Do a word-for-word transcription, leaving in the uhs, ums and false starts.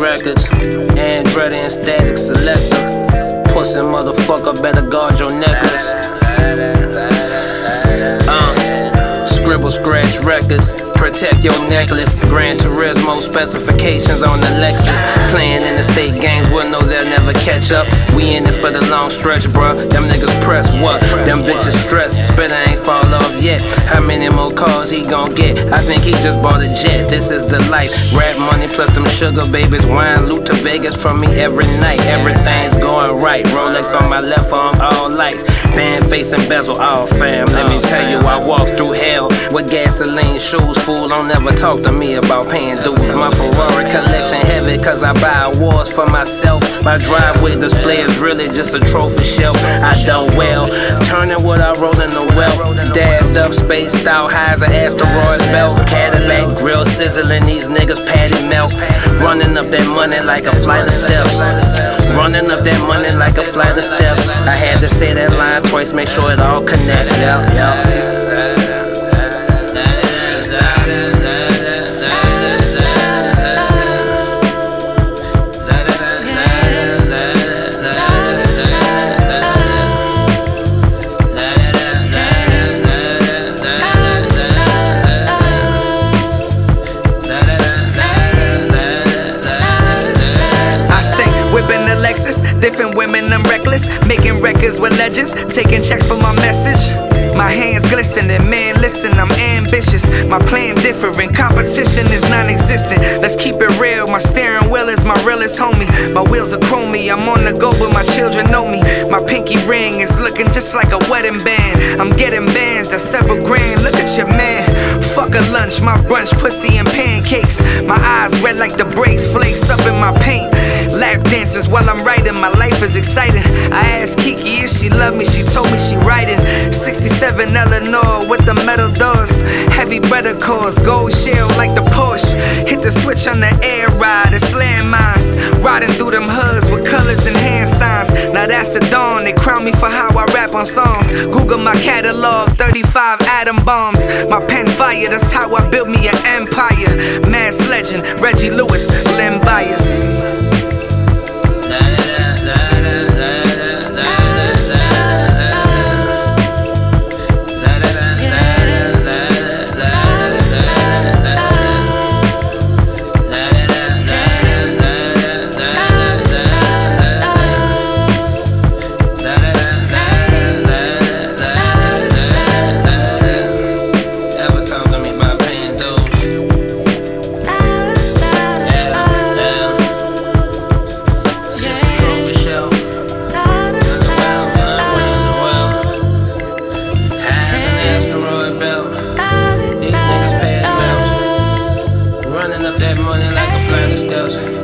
records. Andretti and Static Selector. Pussy motherfucker, better guard your necklace. Uh, Scribble Scratch Records. Protect your necklace. Gran Turismo specifications on the Lexus. Playing in the state games, we'll know they'll never catch up. We in it for the long stretch, bruh. Them niggas press what? Them bitches stress. Spinner ain't fall off yet. How many more cars he gon' get? I think he just bought a jet. This is the life. Rap money plus them sugar babies. Wine loot to Vegas from me every night. Everything's going right. Rolex on my left arm, all lights. Band face and bezel, all fam. Let me tell you, I walked through hell with gasoline shoes. Fool, don't never talk to me about paying dues. My Ferrari collection heavy cause I buy awards for myself. My driveway display is really just a trophy shelf. I done well, turning what I wrote in the well. Dabbed up, spaced out, high as an asteroid belt. Cadillac grill sizzling, these niggas patty melt. Running up that money like a flight of steps. Running up that money like a flight of steps. I had to say that line twice, make sure it all connect. Yeah, yeah. Different women, I'm reckless. Making records with legends. Taking checks for my message. My hands glistening, man, listen, I'm ambitious. My plan different, competition is non-existent. Let's keep it real, my steering wheel is my realest homie. My wheels are chromey, I'm on the go but my children know me. My pinky ring is looking just like a wedding band. I'm getting bands, that's several grand, look at your man. Fuck a lunch, my brunch, pussy and pancakes. My eyes red like the brakes, flakes up in my paint. Lap dances while I'm writing, my life is exciting. I asked Kiki if she loved me, she told me she writing. sixty-seven Eleanor with the metal doors. Heavy brother cores, gold shell like the Porsche. Hit the switch on the air ride, it's landmines. Riding through them hoods with colors and hand signs. Now that's the dawn, they crown me for how I rap on songs. Google my catalog, thirty-five atom bombs. My pen fire, that's how I built me an empire. Mass legend, Reggie Lewis, Len Bias. That money like a flight of steps.